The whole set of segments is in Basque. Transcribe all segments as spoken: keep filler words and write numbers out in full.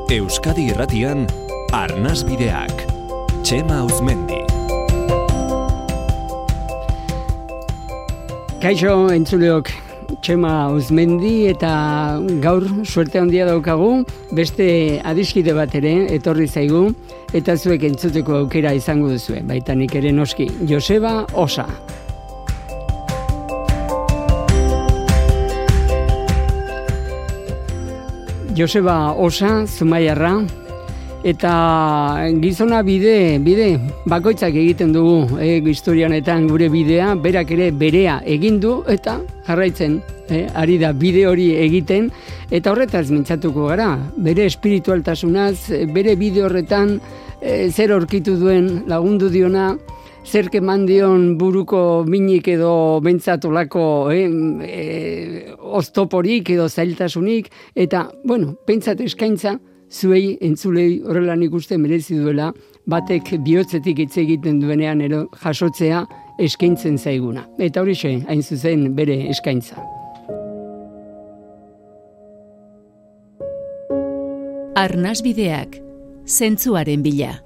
Euskadi Irratian Arnasbideak. Txema Uzmendi. Kaixo entzuleok, Txema Uzmendi, eta gaur suerte handia daukagu, beste adiskide bat ere etorri zaigu, eta zuek entzuteko aukera izango duzue, baita nik ere noski, Joseba Osa. Joseba Osa, Zumaiarra, eta gizona bide, bide bakoitzak egiten dugu eh, historianetan gure bidea, berak ere berea egin du eta jarraitzen eh, ari da bide hori egiten, eta horretaz mintzatuko gara, bere espiritualtasunaz, bere bide horretan eh, zer aurkitu duen lagundu diona, zer keman dion buruko minik edo bentsatolako eh, eh, oztoporik edo zailtasunik, eta, bueno, pentsat eskaintza, zuei entzulei horrela nik uste merezi duela, batek bihotzetik hitz egiten duenean ero jasotzea eskaintzen zaiguna. Eta horixe, hain zuzen bere eskaintza. Arnasbideak, zentzuaren bila.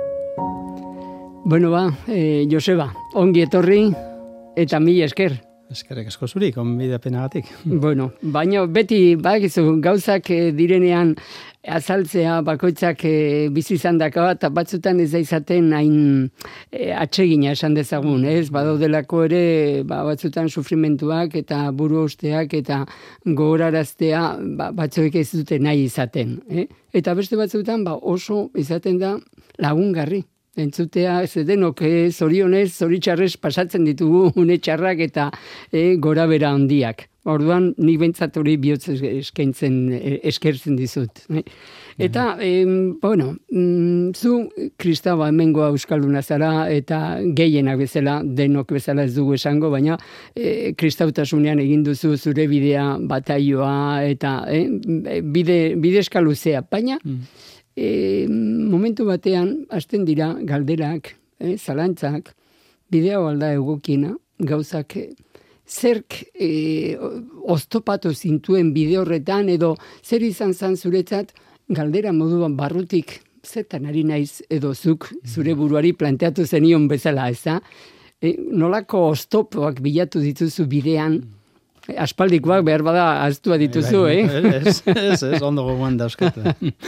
Bueno ba, eh, Joseba, ongi etorri eta mila esker. Eskerrik asko zuri, gonbidapenagatik. Bueno, baina beti bakizu gauzak eh, direnean azaltzea bakoitzak e, bizi izandako eta batzutan ez da izaten hain e, atsegina esan dezagun, ez? Badaudelako ere ba, batzutan sufrimentuak eta buru usteak eta gogoraraztea ba, batzuek ez dute nahi izaten. Eh? Eta beste batzutan ba, oso izaten da lagungarri. Entzutea, ez denok, eh, zorionez, zoritxarrez pasatzen ditugu une txarrak eta eh, gora bera handiak. Orduan, nik bentsat hori bihotz eskaintzen, eskertzen dizut. Eh? Eta, eh, bueno, mm, zu kristaua hemengoa euskalduna zara eta gehienak bezala, denok bezala ez dugu esango, baina eh, kristautasunean egin duzu zure bidea bataioa eta eh, bide, bide eskaluzea. Baina, mm. E, momentu batean, hasten dira galderak, eh, zalantzak, bidea alda egokiena, gauzak, eh, zerk eh, oztopatu zintuen bide horretan, edo zer izan zan zuretzat, galdera moduan barrutik, zertan ari naiz, edo zuk zure buruari planteatu zenion bezala, ez da? E, nolako oztopoak bilatu dituzu bidean, aspaldikoak behar bada aztua dituzu, eh? Ez, ez, ez, ondo gogoan dauzkatu.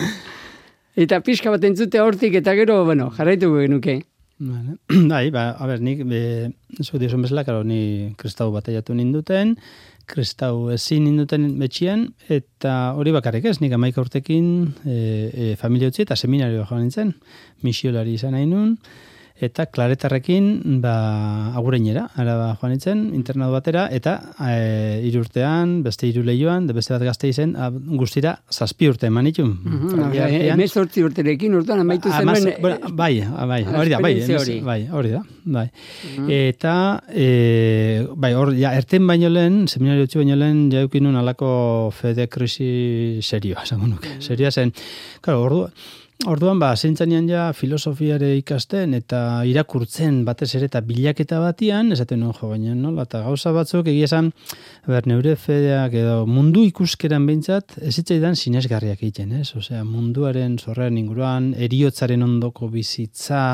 Eta pixka bat entzute hortik, eta gero, bueno, jarraituko genuke. Vale. Bai, ba, a ber, nik, zu dizun bezala, karo, ni kristau bataiatu ninduten, kristau ezin ninduten betxian, eta hori bakarrik ez, nik amaika urtekin e, e, familia utzi eta seminarioa joan nintzen, misiolari izan nahi nun, eta klaretarrekin ba, agureinera, araba joan nintzen, internado batera, eta e, irurtean, beste hiru lehioan, de beste bat gazte izen, a, guztira zazpi urte eman itun. Hemen sortzi urterekin, urtean amaitu zenuen... Bueno, bai, bai, hori da, bai, bai, hori da, bai. Eta, e, bai, hor, ja, erten baino lehen, seminario utzi baino lehen, jaukinun alako fede krisi serioa, esango nuke. Serioa zen, claro, ordu... Orduan, ba, zintzanean ja filosofiare ikasten eta irakurtzen batez ere eta bilaketa batian, esaten nuen jo, baina nola, eta gauza batzuk egia esan, ber, neure fedeak edo mundu ikuskeran behintzat, ez zitzaidan sinesgarriak egiten, ez? Osea, munduaren zorrean inguruan, heriotzaren ondoko bizitza,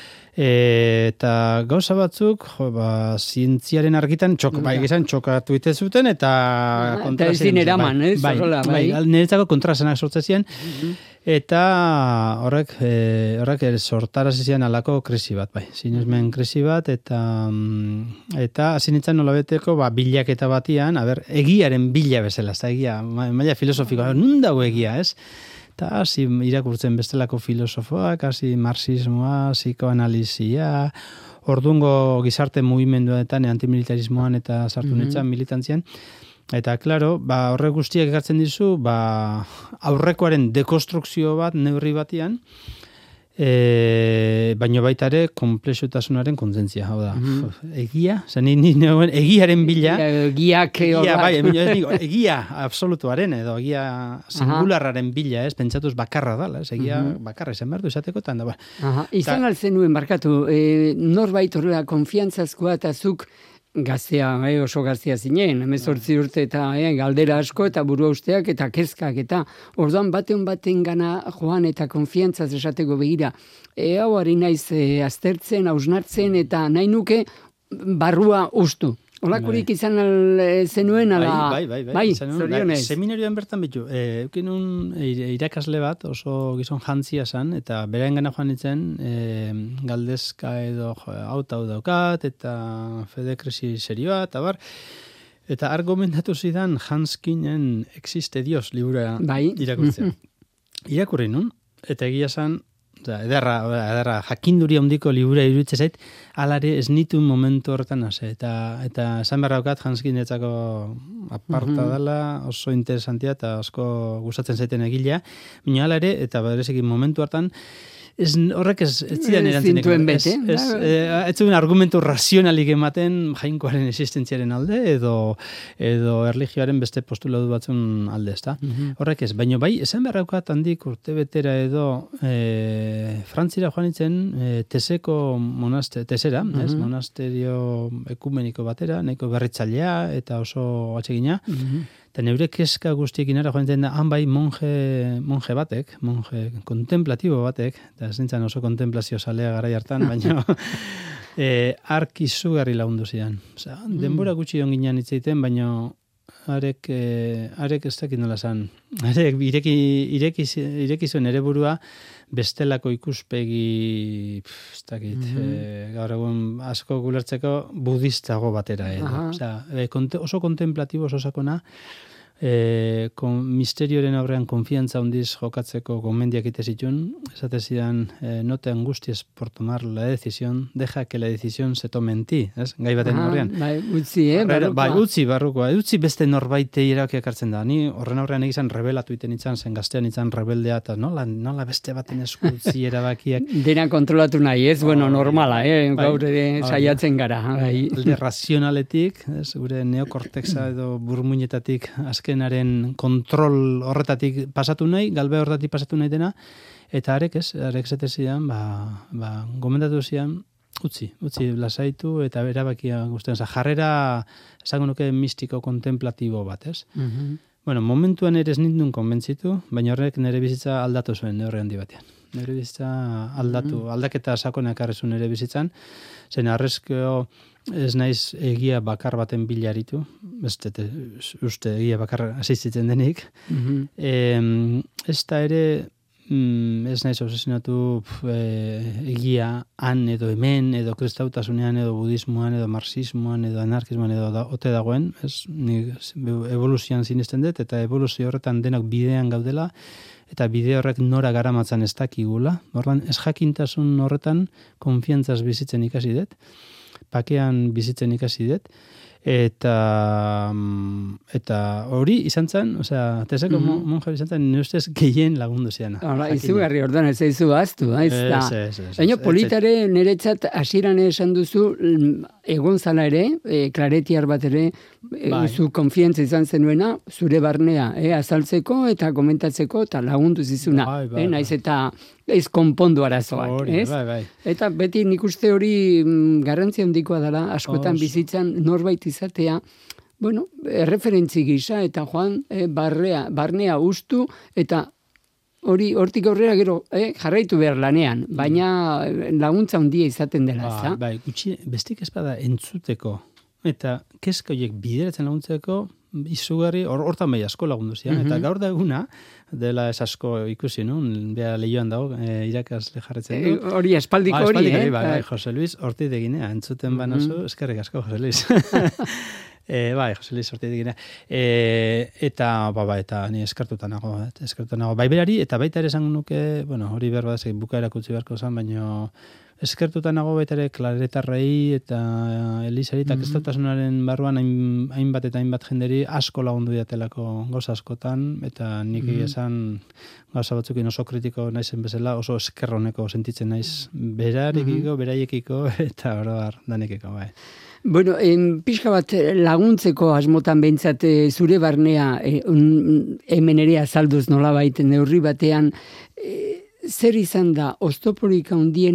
eta gauza batzuk, jo, ba, zientziaren argitan, txok, bai, izan txokatu ite zuten, eta... Eta ez din eraman, ez? Bai, bai, niretzako kontrasenak sortzezian, eta horrek, e, horrek sortarazi zian alako krisi bat, bai, sinesmen krisi bat, eta eta hasi nintzen nolabeteko, ba, bilaketa batian, a ber, egiaren bila bezala, ez da egia, maila filosofikoa, nun dago egia, ez? Eta hasi irakurtzen bestelako filosofoak, hasi marxismoa, psikoanalizia, ordungo gizarte mugimenduetan, antimilitarismoan eta sartu mm-hmm. nintzen militantzian. Eta, klaro, ba, horrek guztiak ekartzen dizu, ba, aurrekoaren dekonstrukzio bat, neurri batian, e, baino baita ere, komplexutasunaren kontzentzia, hau da. Mm-hmm. Egia, zen, ni, ni, egiaren bila. Egiak, egia, bai, egia absolutuaren, edo egia singularraren bila, ez, pentsatuz bakarra dala, ez, egia mm-hmm. bakarra esan behar du izateko, eta, ba. Izan altzen nuen, barkatu, e, norbait horrela konfiantzazkoa eta zuk gaztea, eh, oso gaztea zinen, hemezortzi urte eta eh, galdera asko eta burua usteak eta kezkak eta orduan batean baten gana joan eta konfiantzaz esateko begira. E, hau ari naiz e, aztertzen, hausnartzen eta nahi nuke barrua ustu. Olakurik bai. Izan al, zenuen ala... Bai, bai, bai. bai, bai, bai seminarioan bertan bitu. E, eukin un irakasle bat, oso gizon jantzia zan, eta beraen gana joan nintzen, e, galdezka edo auta hau daukat, eta fedekrisi serioa, eta bar... Eta argumentatu zidan Hanskinen Existe Dios libura bai. Irakurtzea. Irakurri nun, eta egia zan, ederra, ederra, jakinduri handiko libura iruditze zait, alare ez nitu momentu horretan hase. Eta, eta esan behar daukat Hanskinetzako aparta mm-hmm. dela, oso interesantia eta asko gustatzen zaiten egilea. Baina alare, eta berezekin momentu hartan, Ez, horrek ez, ez zidan erantzinek. Zintuen bete. Ez, ez, ez, ez zuen argumentu razionalik ematen jainkoaren existentziaren alde edo edo erlijioaren beste postulatu batzun alde, ezta? Mm-hmm. Horrek ez, baina bai, esan beharraukat handik urte betera edo e, Frantzira joan itzen e, Teseko monaste, Tesera, mm-hmm. ez? Monasterio ekumeniko batera, nahiko berritzailea eta oso atsegina. Mm-hmm. Eta neure keska guztiekin ara joan da, han bai monje, monje batek, monje kontemplatibo batek, eta ez nintzen oso kontemplazio salea garai hartan, baina e, ark izugarri lagundu zidan. Osea, denbora gutxi onginan hitzeiten, baina arek, e, arek ez dakit nola zan. Arek ireki, ireki, ireki zuen ere burua bestelako ikuspegi, pff, ez dakit, mm-hmm. e, gaur egun asko gulertzeko budistago batera edo. Osea, e, konte, oso kontemplatibo, oso sakona, E, kon, misterioaren aurrean konfiantza handiz jokatzeko gomendiak ite zituen, esate zidan, e, no te angusties por tomar la decisión, deja que la decisión se tome en ti, ez? Gai baten aurrean. Bai, utzi, eh, barrukoa. Bai, utzi, barrukoa. Utzi beste norbaite irakiak hartzen da. Ni horren aurrean egizan rebelatu iten itzan, zen gaztean itzan rebeldea, eta nola, nola beste baten esku utzi erabakiak. Dena kontrolatu nahi, ez? Bueno, normala, eh? Bai, gaur ere saiatzen gara. Bai. Alde razionaletik, ez? Gure neokortexa edo burmuinetatik azken aren kontrol horretatik pasatu nahi, galbe horretatik pasatu nahi dena, eta arek ez, arek zete zidan, ba, ba, gomendatu zidan, utzi, utzi, lasaitu, eta erabakia guztien, jarrera, esango nuke mistiko kontemplatibo bat, ez? Mm-hmm. Bueno, momentuan ere ez nindun konbentzitu, baina horrek nire bizitza aldatu zuen, neurre handi batean. Nire bizitza aldatu, mm-hmm. aldaketa sakonak arrezun nire bizitzan, zen arrezkeo ez naiz egia bakar baten bilaritu, ez dute, uste egia bakar asistitzen denik, mm-hmm. e, ez da ere, mm, ez naiz obsesionatu e, egia han edo hemen, edo kristautasunean, edo budismoan, edo marxismoan, edo anarkismoan, edo da, ote dagoen, ez, ni evoluzioan sinesten dut, eta evoluzio horretan denok bidean gaudela, eta bide horrek nora garamatzan ez dakigula, orduan ez jakintasun horretan konfiantzaz bizitzen ikasi dut, pakean bizitzen ikasi dut, eta eta hori izan zen, osea, Teseko mm-hmm. monja izan zen, nire ustez gehien lagundu ziana. Hala, izugarri orduan ez eizu baztu, ez da. Baina politare niretzat hasieran esan duzu, egon zala ere, e, klaretiar bat ere, e, bai. Zu konfiantza izan zenuena, zure barnea, e, azaltzeko eta komentatzeko, eta lagundu zizuna. Bai, bai, e, naiz eta ez konpondu arazoak, hori, ez? Bai, bai. Eta beti nik uste hori mm, garrantzia handikoa dela, askotan Os. bizitzan norbait izatea, bueno, erreferentzi gisa, eta joan, e, barrea, barnea ustu, eta hori hortik aurrera gero eh, jarraitu behar lanean, baina laguntza handia izaten dela, ez da? Bai, gutxi, bestik ez bada entzuteko, eta kezka horiek bideratzen laguntzeko, izugarri, hortan bai asko lagundu zian, mm-hmm. eta gaur da eguna, dela ez asko ikusi, no? Bea lehioan dago, e, irakasle jarretzen du. E, hori, espaldiko hori, ah, eh? Bai, bai, Jose Luis, horti deginea, entzuten mm-hmm. banazu, eskerrik asko, Jose Luis. e, bai, Jose Luis, horti deginea. E, eta, ba, ba, eta ni eskartuta nago, eskartuta nago. Bai berari, eta baita ere esan nuke, bueno, hori behar bat, buka erakutzi beharko zen, baina eskertuta nago baita ere klaretarrei eta Elisari eta kristautasunaren barruan hain, hainbat eta hainbat jenderi asko lagundu diatelako gauza askotan, eta nik mm. esan gauza batzukin oso kritiko naizen bezala, oso eskerroneko sentitzen naiz berarekiko, mm-hmm. beraiekiko eta oroar danekiko, bai. Bueno, en, pixka bat laguntzeko asmotan behintzat zure barnea e, un, hemen ere azalduz nola baiten neurri batean, e, zer izan da oztoporik handiena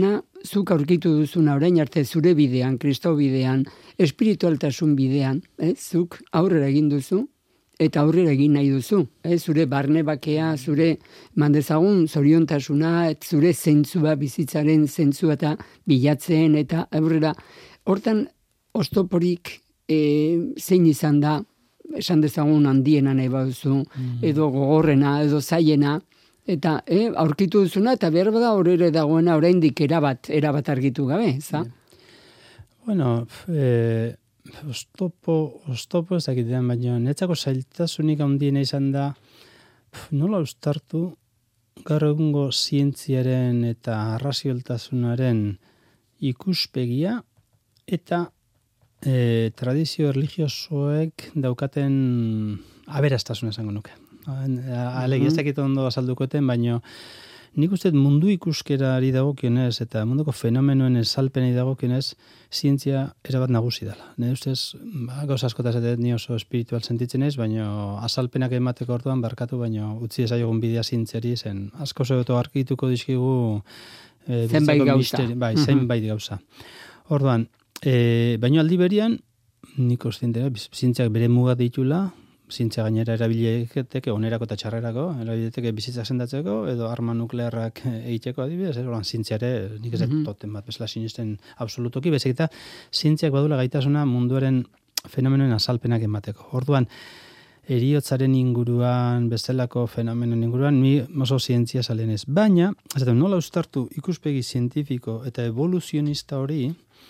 zuk aurkitu duzuna orain arte zure bidean, kristau bidean, espiritualtasun bidean, eh? Zuk aurrera egin duzu, eta aurrera egin nahi duzu. Eh? Zure barne bakea, zure mandezagun zoriontasuna, zure zentzua, bizitzaren zentzua eta bilatzen, eta aurrera. Hortan, oztoporik e, zein izan da, esan dezagun handiena nahi baduzu, mm. edo gogorrena, edo zaiena, eta eh, aurkitu duzuna, eta behar bada horre dagoena oraindik erabat, erabat argitu gabe, za? Bueno, eh, oztopo, oztopo ez dakitean, baina netzako zailtasunik handiena izan da, nola ustartu gaur egungo zientziaren eta arrazioltasunaren ikuspegia eta E, tradizio religiosoek daukaten aberastasuna esango nuke. Alegi ez dakit ondo azaldukoten, baina nik uste mundu ikuskerari dagokionez eta munduko fenomenoen esalpenei dagokionez zientzia erabat nagusi dela. Nire ustez, ba, gauza askotaz edo ni oso espiritual sentitzen ez, baina azalpenak emateko orduan barkatu, baina utzi ezaiogun bidea zientziari zen. Asko zegoeto argituko dizkigu e, zenbait gauza. Misteri, bai, zenbait gauza. Orduan, E, baina aldi berian, nik ostintera, zientziak bere muga ditula, zientzia gainera erabileteke, onerako eta txarrerako, erabileteke bizitza sendatzeko, edo arma nuklearrak egiteko adibidez, ez horan zientziare, nik ez mm -hmm. toten bat, bezala sinisten absolutoki, bezik eta zientziak badula gaitasuna munduaren fenomenoen azalpenak emateko. Orduan, eriotzaren inguruan, bestelako fenomenoen inguruan, mi oso zientzia salen ez. Baina, ez nola ustartu ikuspegi zientifiko eta evoluzionista hori,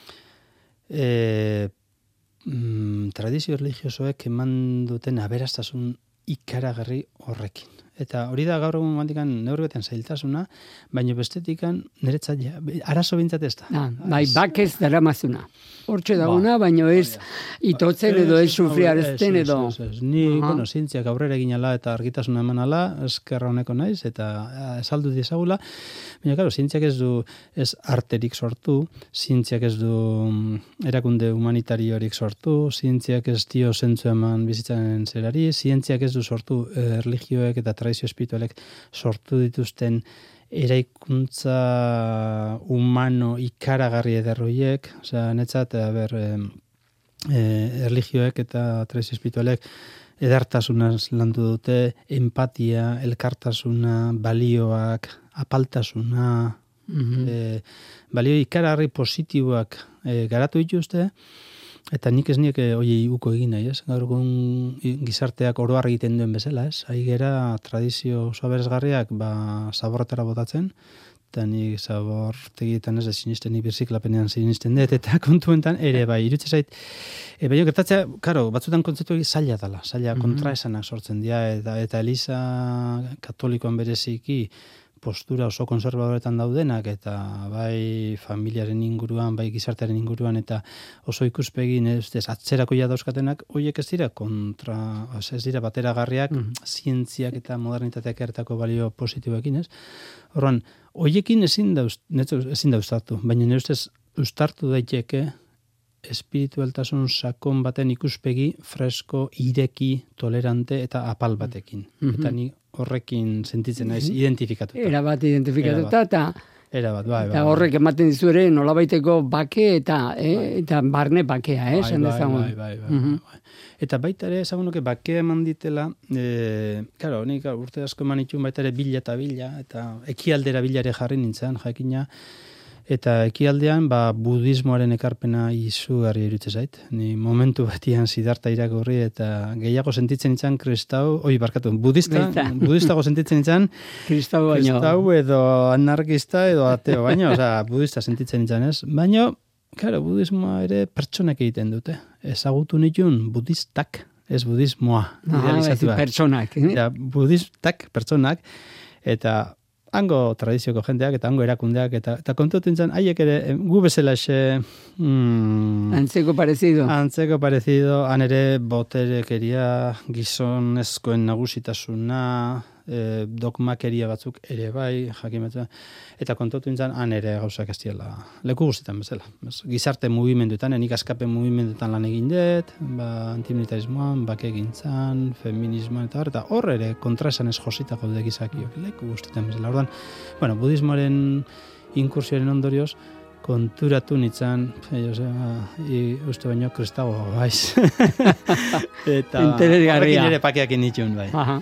E, mm, tradizio religiosoek eman duten aberastasun ikaragarri horrekin. Eta hori da gaur egun bandikan neurri batean zailtasuna, baina bestetikan niretzat ja, arazo bintzat ez da. Ah, bai, bakez dara mazuna. Hortxe dauna, ba, baina ez itotzen edo ez sufriaresten edo. Ez, ez, ez. Ni, uh -huh. bueno, zientziak aurrera egin ala eta argitasuna eman ala, eskerra honeko naiz, eta esaldu dizagula. Baina, claro, zientziak ez du ez arterik sortu, zientziak ez du erakunde humanitariorik sortu, zientziak ez dio zentzu eman bizitzaren zerari, zientziak ez du sortu eh, religioek eta tradizio espiritualek sortu dituzten eraikuntza humano ikaragarri ederroiek, osea, netzat, a ber, e, e, religioek eta tradizio espiritualek edartasunaz landu dute, empatia, elkartasuna, balioak, apaltasuna, mm-hmm. e, balio ikaragarri positiboak e, garatu dituzte, eta nik ez niek hori uko egin nahi, ez? Gaur egun gizarteak oroar egiten duen bezala, ez? Hai gera tradizio oso aberasgarriak ba, zaborretara botatzen, eta nik zabortegietan ez da sinisten, nik birziklapenean sinisten dut, eta kontuentan ere bai, irutze zait, e, baina gertatzea, karo, batzutan kontzeptu hori zaila dela, zaila mm-hmm. kontraesanak sortzen dira, eta, eta Eliza katolikoan bereziki, postura oso konservadoretan daudenak, eta bai familiaren inguruan, bai gizartearen inguruan, eta oso ikuspegin ez atzerako ja dauzkatenak, horiek ez dira kontra, ez dira bateragarriak, mm. zientziak eta modernitateak ertako balio positiboekin, ez? Horren, horiekin ezin da, ezin da ustartu, baina nire ustez ustartu daiteke espiritualtasun sakon baten ikuspegi fresko, ireki, tolerante eta apal batekin. Mm-hmm. Eta ni horrekin sentitzen naiz identifikatuta. Era bat identifikatuta eta Era bat, bai, bai. Eta horrek ematen dizu ere nolabaiteko bake eta eh, bai. eta barne bakea, eh, esan dezagun. Bai, bai, bai, mm-hmm. bai. Eta baita ere ezagun nuke bakea eman ditela, eh, claro, nik urte asko eman itxun baita ere bila eta bila, eta ekialdera bilare jarri nintzen, jakina, eta ekialdean, ba, budismoaren ekarpena izugarri irutze zait. Ni momentu batian Siddhartha irakurri eta gehiago sentitzen nintzen kristau, oi, barkatu, budista, budistago sentitzen nintzen, kristau baino. Kristau edo anarkista edo ateo baino, osea, budista sentitzen nintzen ez. Baino, claro, budismoa ere pertsonak egiten dute. Ezagutu nituen budistak, ez budismoa. Ah, ez pertsonak. Eh? Ja, budistak, pertsonak, eta hango tradizioko jendeak eta hango erakundeak eta eta kontuten zen haiek ere gu bezalaxe mm, antzeko parecido. Antzeko parecido, han ere boterekeria, gizonezkoen nagusitasuna, e, dogmakeria batzuk ere bai, jakimetza. Eta kontuten zen han ere gauzak ez diela leku guztietan bezala. Gizarte mugimenduetan, nik askapen mugimenduetan lan egin dut, ba, antimilitarismoan, bakegintzan, feminismoan eta hor, eta hor ere kontraesan ez josita gaude gizakiok leku guztietan bezala. Orduan, bueno, budismoaren inkursioaren ondorioz, konturatu nintzen, uste baino kristago, baiz. Eta horrekin ere pakeak initxun, bai. Aha.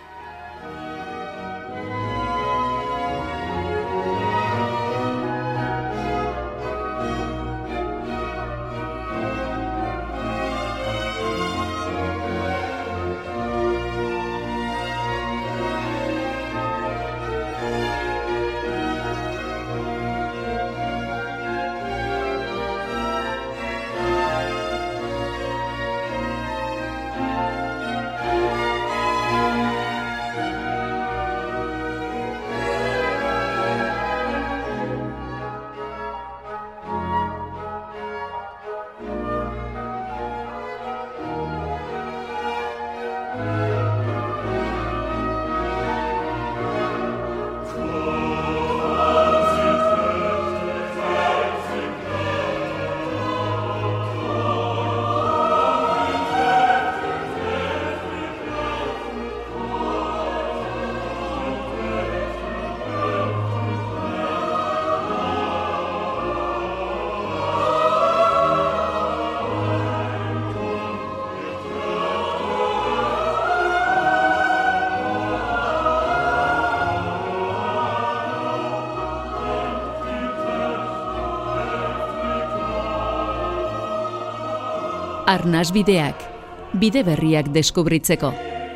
Arnasbideak, bide berriak deskubritzeko.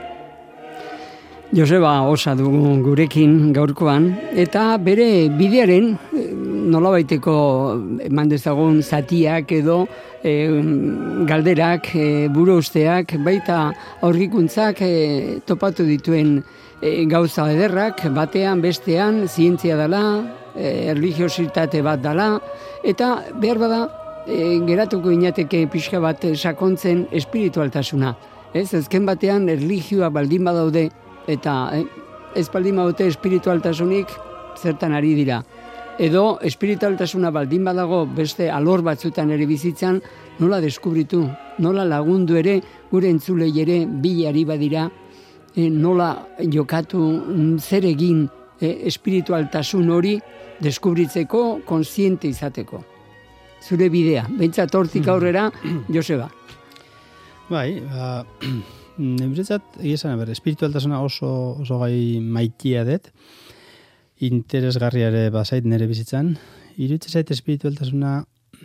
Joseba Osa dugu gurekin gaurkoan, eta bere bidearen nolabaiteko eman dezagun zatiak edo e, galderak, e, buruusteak, baita aurrikuntzak e, topatu dituen e, gauza ederrak, batean, bestean, zientzia dela, e, erligiositate bat dela, eta behar bada, E, geratuko inateke pixka bat sakontzen espiritualtasuna. Ez, ezken batean erlijioa baldin badaude eta eh, ez baldin badute espiritualtasunik zertan ari dira. Edo espiritualtasuna baldin badago beste alor batzutan ere bizitzan nola deskubritu, nola lagundu ere gure entzulei ere bilari badira, eh, nola jokatu zer egin eh, espiritualtasun hori deskubritzeko, kontziente izateko. Zure bidea, behintzat hortik aurrera, Joseba. Bai, ba, niretzat, egizan, ber, espiritualtasuna oso, oso gai maitia dut, interesgarriare bazait nire bizitzan. Iruditzen zait espiritualtasuna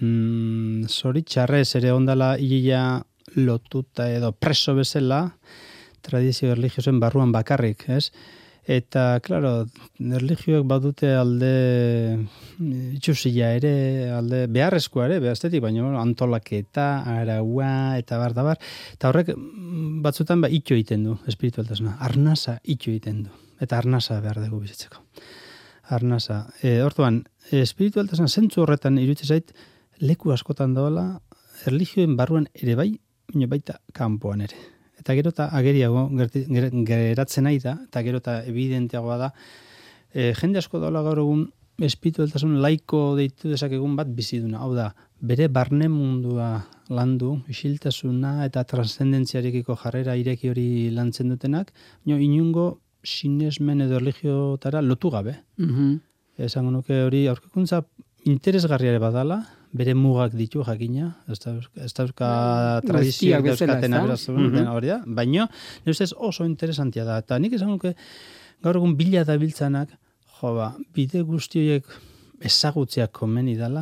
mm, zoritxarrez ere ondala hilia lotuta edo preso bezala, tradizio erligiosen barruan bakarrik, ez? Eta, klaro, erligioek badute alde itxusila ere, alde beharrezkoa ere, behaztetik, baina antolaketa, araua, eta bar, da bar. Eta horrek batzutan ba, itxo egiten du, espiritualtasuna. Arnasa itxo egiten du. Eta arnasa behar dugu bizitzeko. Arnasa. E, Hortuan, espiritualtasuna zentzu horretan iruditzen zait, leku askotan doala, erligioen barruan ere bai, baina baita kanpoan ere. Eta gero eta ageriago geratzen nahi da, eta gero eta evidenteagoa da, e, jende asko daula gaur egun espiritualtasun laiko deitu dezakegun bat biziduna. Hau da, bere barne mundua landu, isiltasuna eta transzendentziarekiko jarrera ireki hori lantzen dutenak, no, inungo sinesmen edo erligiotara lotu gabe. Mm-hmm. Esango nuke hori aurkikuntza interesgarriare badala, bere mugak ditu jakina, ez dauzka tradizioak dauzkaten aberazun, hori da, baina nire ustez oso interesantia da, eta nik esan nuke gaur egun bila da biltzanak, jo ba, bide guztioiek ezagutzeak komeni dala,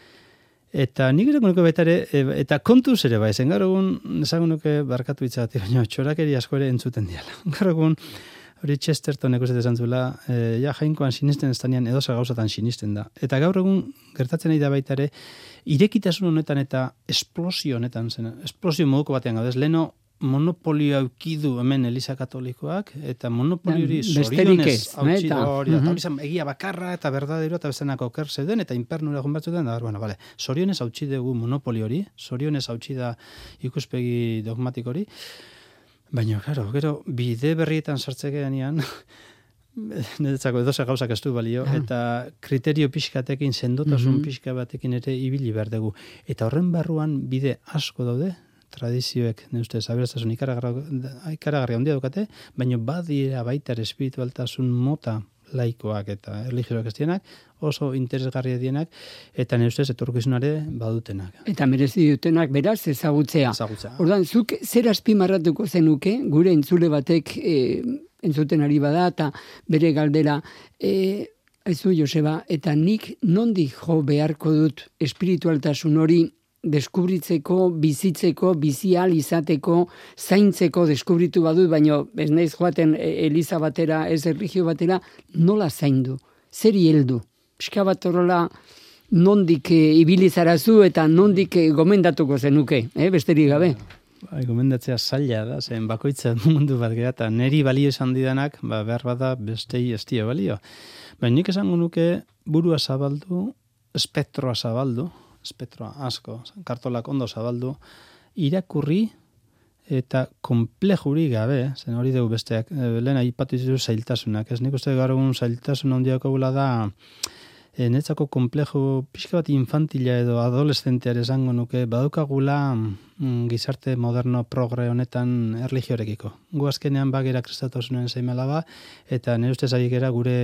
eta nik ere nuke baita ere, eta kontuz ere bai, zen gaur egun esan nuke barkatu itzagatik, baina txorakeri asko ere entzuten diala, gaur egun hori Chesterton ekuset esan zuela, e, ja jainkoan sinisten ez danean edoza gauzatan sinisten da. Eta gaur egun gertatzen nahi da baita ere, irekitasun honetan eta esplosio honetan zen, esplosio moduko batean gaudez, leheno monopolio aukidu hemen Eliza Katolikoak, eta monopolio hori zorionez hautsi da hori, eta hori zen egia bakarra eta berdadero eta bestenako oker zeuden, eta infernura egon batzuten, da, bueno, vale, zorionez hautsi dugu monopolio hori, zorionez hautsi da ikuspegi dogmatik hori, baina, claro, gero, bide berrietan sartzekeanian, niretzako edoza gauzak ez du balio, eta kriterio pixkatekin, sendotasun pixka batekin ere ibili behar dugu. Eta horren barruan bide asko daude, tradizioek, ne ustez, aberastasun ikaragarria handia dukate, baina badira baita espiritualtasun mota laikoak eta erligioak ez dienak, oso interesgarria dienak, eta nire ustez etorkizunare badutenak. Eta merezi dutenak beraz ezagutzea. Ezagutzea. Ordan zuk zer azpimarratuko zenuke, gure entzule batek e, entzuten ari bada, eta bere galdera, e, aizu Joseba, eta nik nondik jo beharko dut espiritualtasun hori deskubritzeko, bizitzeko, bizial izateko, zaintzeko deskubritu badut, baino ez naiz joaten eliza batera, ez erlijio batera, nola zaindu, zeri heldu. Pixka bat horrela nondik e, ibilizarazu eta nondik e, gomendatuko zenuke, eh, besterik gabe. Bai, gomendatzea zaila da, zen bakoitza mundu bat gara, eta neri balio esan didanak, ba, behar bada bestei ez dio balio. Baina nik esango nuke burua zabaldu, espektroa zabaldu, espetroa asko, kartolak ondo zabaldu, irakurri eta komplejuri gabe, zen hori dugu besteak, lehen aipatu ditu zailtasunak, ez nik uste gaur egun zailtasun handiako gula da, e, netzako komplejo pixka bat infantila edo adolescenteare esango nuke, badaukagula mm, gizarte moderno progre honetan erlijiorekiko. Gu azkenean bagera kristausunen zeimela ba, eta nire ustez ari gera gure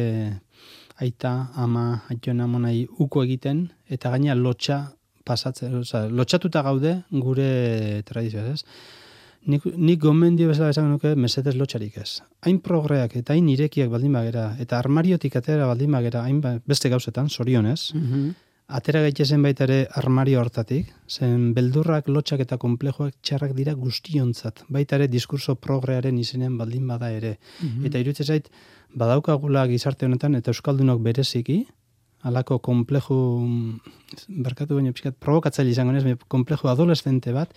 aita, ama, aiton amonai uko egiten, eta gaina lotxa pasatzen, oza, lotxatuta gaude gure tradizioa, ez? Nik, nik gomendio bezala esan nuke mesedez lotxarik ez. Hain progreak eta hain irekiak baldin bagera, eta armariotik atera baldin bagera, hain beste gauzetan, zorionez, mm-hmm. atera gaitezen baita ere armario hortatik, zen beldurrak, lotxak eta komplejoak txarrak dira guztiontzat, baita ere diskurso progrearen izenean baldin bada ere. Mm-hmm. Eta iruditzen zait, badaukagula gizarte honetan, eta euskaldunok bereziki, halako komplejo, barkatu baino pixkat, provokatzaile izango nez, komplejo adolescente bat,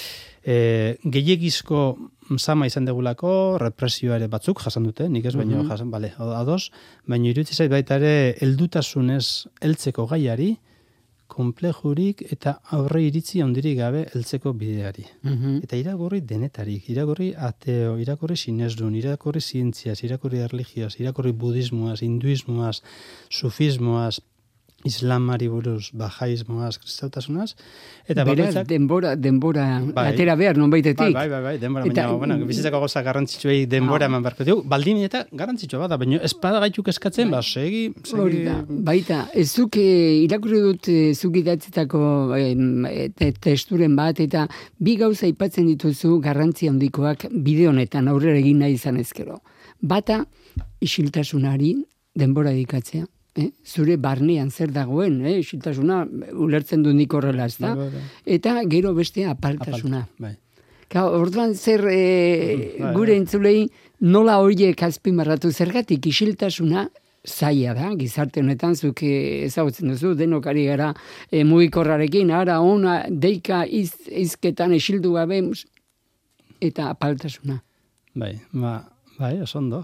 e, gehiagizko zama izan degulako, represioa ere batzuk jasan dute, nik ez baino mm-hmm. jasan, bale, ados, baina iruditzen zait baita ere heldutasunez heltzeko gaiari, komplejurik eta aurre iritzi handirik gabe heltzeko bideari. Mm-hmm. Eta irakurri denetarik, irakurri ateo, irakurri sinesdun, irakurri zientziaz, irakurri erlijioaz, irakurri budismoaz, hinduismoaz, sufismoaz, islamari buruz, bajaismoaz, kristautasunaz, eta beraz, bakoitzak denbora, denbora, bai, atera behar, non baitetik. Bai, bai, bai, denbora, eta, baina, bueno, bizitzako goza garrantzitsuei denbora eman beharko dugu, baldin eta garrantzitsua bada, baina espada gaituk eskatzen, bai, ba, segi, segi... Da, baita, ez zuk eh, irakurri dut eh, zuk idatzitako eh, te, testuren bat, eta bi gauza aipatzen dituzu garrantzi handikoak bide honetan aurrera egin nahi izan ezkero. Bata, isiltasunari denbora dedikatzea. Eh? Zure barnean zer dagoen, eh? Isiltasuna ulertzen du nik horrela, ez da? Bai, bai. Eta gero beste apaltasuna. Bai. Orduan zer e, bai, gure bai. Entzulei nola horiek azpimarratu zergatik isiltasuna zaila da, gizarte honetan zuk ezagutzen duzu, denokari gara e, mugikorrarekin, ara ona deika iz, izketan isildu gabe eta apaltasuna. Bai, ba... Bai, oso ondo.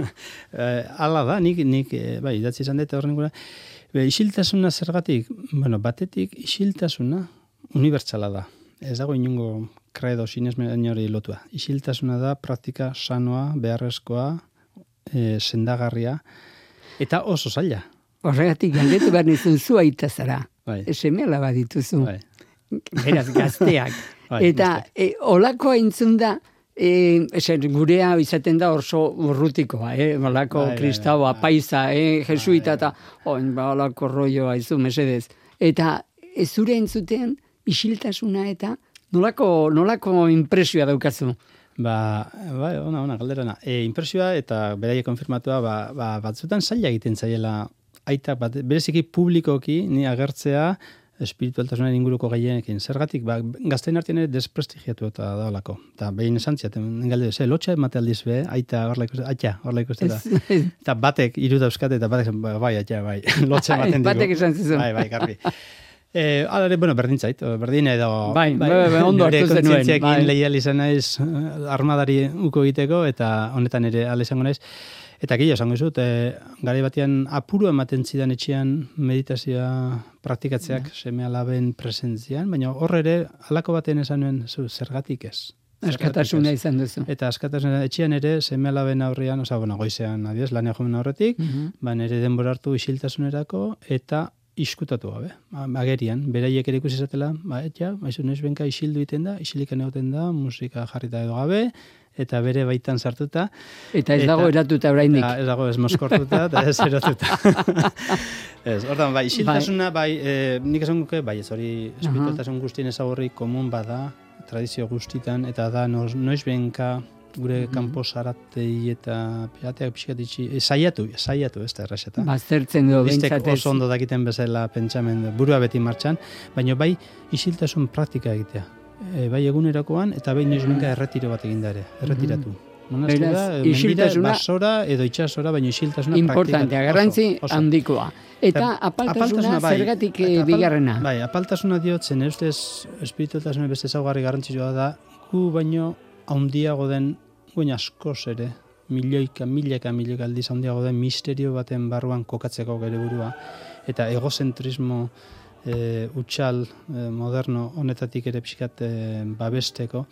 eh, ala da, nik, nik bai, idatzi izan dut horren gura. Isiltasuna zergatik, bueno, batetik isiltasuna unibertsala da. Ez dago inungo kredo sinesmen hori lotua. Isiltasuna da praktika sanoa, beharrezkoa, e, sendagarria, eta oso zaila. Horregatik, galdetu behar nizun zu aita zara. Bai. Semela badituzu. Bai. Beraz, gazteak. Bai, eta e, olakoa entzun da, E, esen, gurea izaten da orso urrutikoa, eh? Malako bai, kristaua, bai, paisa, eh? Jesuita, eta oin, balako rolloa izu, mesedez. Eta ez zure entzutean, isiltasuna eta nolako, nolako impresioa daukazu? Ba, bai, ona, ona, galderana. E, impresioa eta beraie konfirmatua, ba, ba, batzutan zaila egiten zaiela, aita, bat, bereziki publikoki, ni agertzea, espiritualtasunaren inguruko gaienekin. Zergatik, ba, gazten artean ere desprestigiatu eta daolako. Eta behin esan ziaten, galde, ze, lotxa emate aldiz be, aita horla ikusten, aita horla ikusten da. Eta batek iru dauzkate, eta batek, bai, aita, bai, lotxa ematen digu. Batek esan zizun. Bai, bai, garbi. Eh, alare, bueno, berdin zait, berdin edo... Bai, bai, bai, ondo hartu zenuen. Kontzientziakin bai. Lehial izan naiz, armadari uko egiteko, eta honetan ere ale izango naiz. Eta gila, esango izut, e, gari batean apuru ematen zidan etxean meditazioa praktikatzeak ja. Seme alaben presentzian, baina hor ere, halako baten esan nuen, zu, zergatik ez. Askatasuna izan duzu. Eta askatasuna etxean ere, seme alaben aurrean, oza, bueno, goizean, adiez, lania jomen aurretik, uh-huh. baina ere denbora hartu isiltasunerako, eta iskutatu gabe, agerian, beraiek ere ikusi izatela, ba, etxea, baizu noiz benka isildu iten da, isilikan egoten da, musika jarrita edo gabe, eta bere baitan sartuta. Eta ez dago eratuta oraindik. Ez dago ez moskortuta eta ez eratuta. Ez, ordan, bai, isiltasuna, bai, e, nik esan guke, bai, ez hori espiritualtasun guztien ezagurri komun bada, tradizio guztitan, eta da noiz, noiz benka gure mm-hmm. kanpo zaratei eta pirateak pixkat itxi, e, saiatu, saiatu, ez da erraxeta. Baztertzen du, bintzatez. Biztek oso ondo dakiten bezala pentsamen, burua beti martxan, baina bai, isiltasun praktika egitea. E, bai egunerakoan, eta bai noiz benka erretiro bat eginda ere, erretiratu. Mm-hmm. Monastura, mendira, basora edo itxasora, baina isiltasuna importantea, garrantzi handikoa. Eta apaltasuna, bai, zergatik apal, bigarrena? Bai, apaltasuna diotzen, eustez espiritualtasuna beste ezaugarri garrantzitsua da, gu baino handiago den, guen askoz ere, milioika, mileka, milioika aldiz handiago den misterio baten barruan kokatzeko gure burua. Eta egozentrismo e, utxal, e, moderno, honetatik ere pixkat e, babesteko.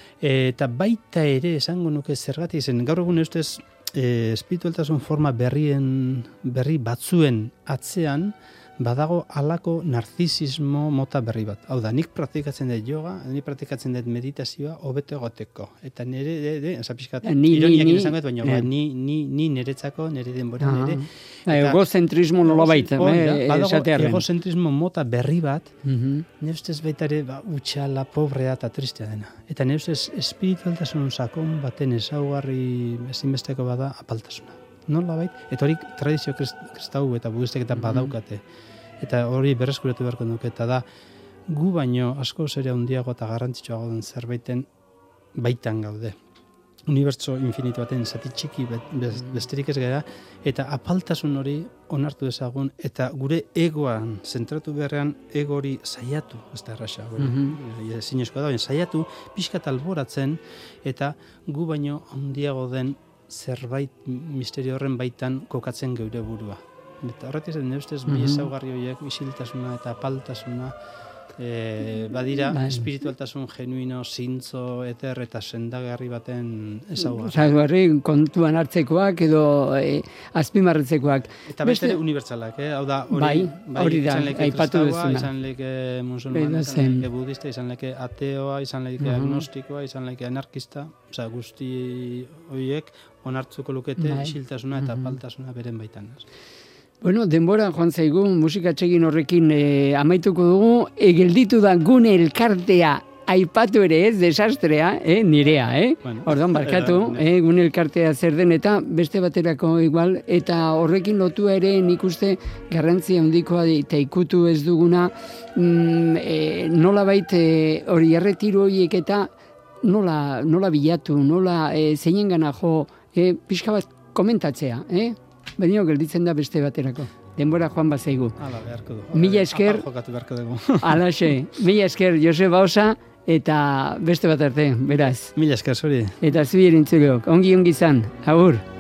Eta baita ere esango nuke zergatik zen, gaur egun ustez e, espiritualtasun forma berrien, berri batzuen atzean badago halako narzisismo mota berri bat. Hau da, nik praktikatzen dut yoga, nik praktikatzen dut meditazioa hobeto egoteko. Eta nire, de, de, oza, pixkat, ironiak izango dut, baina eh. ni, ni, ni niretzako, nire denbora, nire. Egozentrismo nola baita, esatearen. Egozentrismo mota berri bat, uh-huh. nire ustez baita ere, ba, utxala, pobrea eta tristea dena. Eta nire ustez, espiritualtasun sakon baten ezaugarri ezinbesteko bada apaltasuna. Nola bait? Eta hori tradizio kristau eta budistek eta badaukate. Eta hori berreskuratu beharko nuke, eta da, gu baino asko zere handiago eta garrantzitsuago den zerbaiten baitan gaude. Unibertso infinitu baten zati txiki besterik ez gara, eta apaltasun hori onartu dezagun, eta gure egoan, zentratu beharrean, ego hori saiatu, ez da erraxa, mm-hmm. zinezkoa da, saiatu, pixkat alboratzen, eta gu baino handiago den zerbait misterio horren baitan kokatzen geure burua. Eta horretik zen, neustez, mm-hmm. bi ezaugarri horiek, isiltasuna eta apaltasuna, e, badira, bai. Espiritualtasun genuino, zintzo, eter eta sendagarri baten ezaugarri. Ezaugarri kontuan hartzekoak edo e, azpimarretzekoak. Eta beste ere unibertsalak, eh? Hau da, hori, bai, bai, hori da, izan leke aipatu kristaua, izan leke musulman, izan leke budista, izan leke ateoa, izan leke uh-huh. agnostikoa, izan leke anarkista, oza, guzti horiek onartzuko lukete bai. Isiltasuna eta apaltasuna beren baitan. Bueno, denbora joan zaigu, musika txegin horrekin e, amaituko dugu, e, gelditu da gune elkartea aipatu ere ez, desastrea, eh, nirea, eh? Bueno, orduan barkatu, eh, gune elkartea zer den, eta beste baterako igual, eta horrekin lotu ere nik uste garrantzia handikoa eta ikutu ez duguna, mm, e, nola baita hori erretiru horiek eta nola, nola bilatu, nola e, zeinen gana jo, e, pixka bat komentatzea, eh? Baina gelditzen da beste baterako. Denbora joan bat zaigu. Hala, beharko du. Mila esker. Jokatu beharko dugu. Alaxe. Mila esker Joseba Osa eta beste bat arte, beraz. Mila esker, zuri. Eta zubier intzuleok. Ongi ongi zan. Agur.